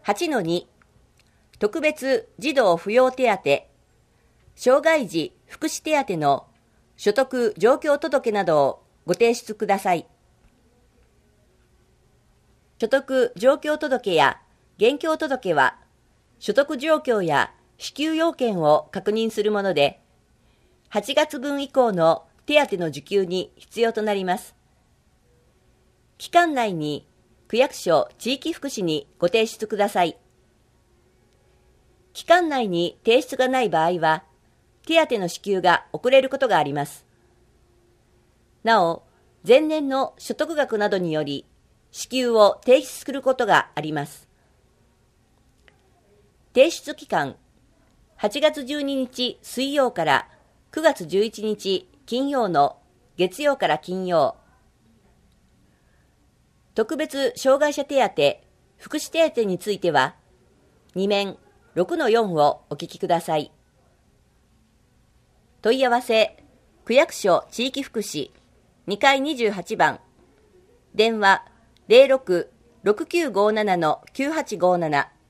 8-2 特別児童扶養手当、障害児福祉手当の所得状況届などをご提出ください。所得状況届や現況届は、所得状況や支給要件を確認するもので、8月分以降の手当の受給に必要となります。期間内に区役所地域福祉にご提出ください。期間内に提出がない場合は、手当の支給が遅れることがあります。なお、前年の所得額などにより、支給を停止することがあります。提出期間、8月12日水曜から9月11日金曜の月曜から金曜。特別障害者手当、福祉手当については、2面 6-4 をお聞きください。問い合わせ、区役所地域福祉2階28番、電話 06-6957-9857